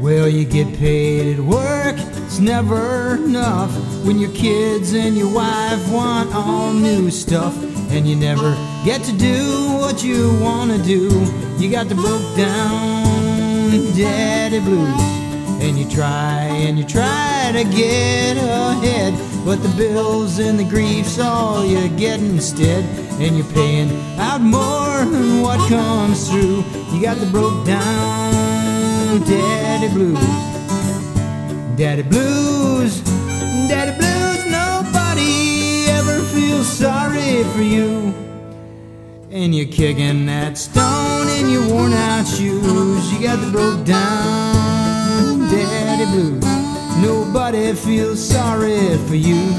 Well, you get paid at work, it's never enough when your kids and your wife want all new stuff, and you never get to do what you want to do. You got the broke down daddy blues, and you try to get ahead, but the bills and the grief's all you get instead, and you're paying out more than what comes through. You got the broke down daddy blues. Daddy blues, daddy blues, nobody ever feels sorry for you. And you're kicking that stone in your worn out shoes. You got the broke down daddy blues. Nobody feels sorry for you.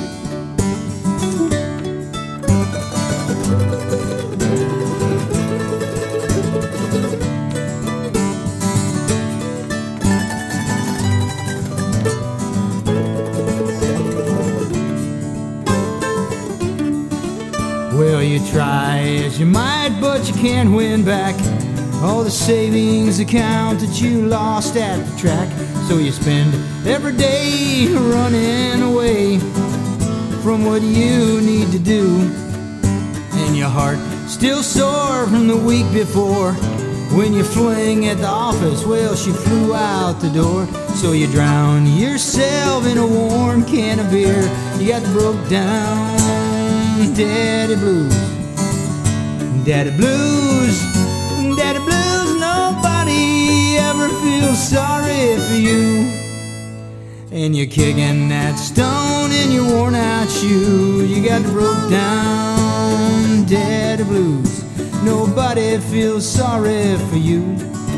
Well, you try as you might, but you can't win back all the savings account that you lost at the track. So you spend every day running away from what you need to do, and your heart still sore from the week before when you fling at the office. Well, she flew out the door, so you drown yourself in a warm can of beer. You got the broke down daddy blues. Daddy blues, daddy blues, nobody ever feels sorry for you. And you're kicking that stone in your worn out shoe. You got the broke down daddy blues. Nobody feels sorry for you.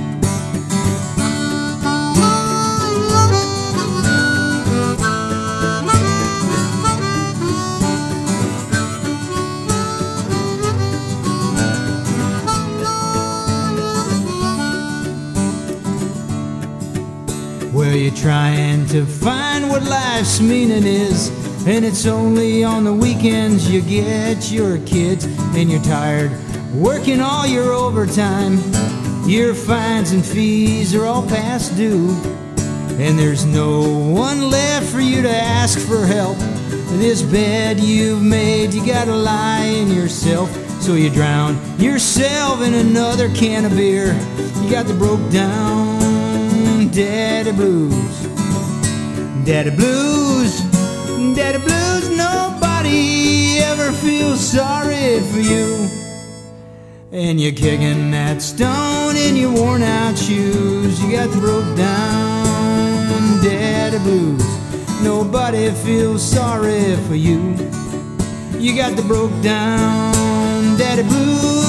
Well, you're trying to find what life's meaning is, and it's only on the weekends you get your kids, and you're tired working all your overtime. Your fines and fees are all past due, and there's no one left for you to ask for help. This bed you've made, you gotta lie in yourself, so you drown yourself in another can of beer. You got the broke down daddy blues. Daddy blues, daddy blues, nobody ever feels sorry for you. And you're kicking that stone in your worn out shoes. You got the broke down daddy blues. Nobody feels sorry for you. You got the broke down daddy blues.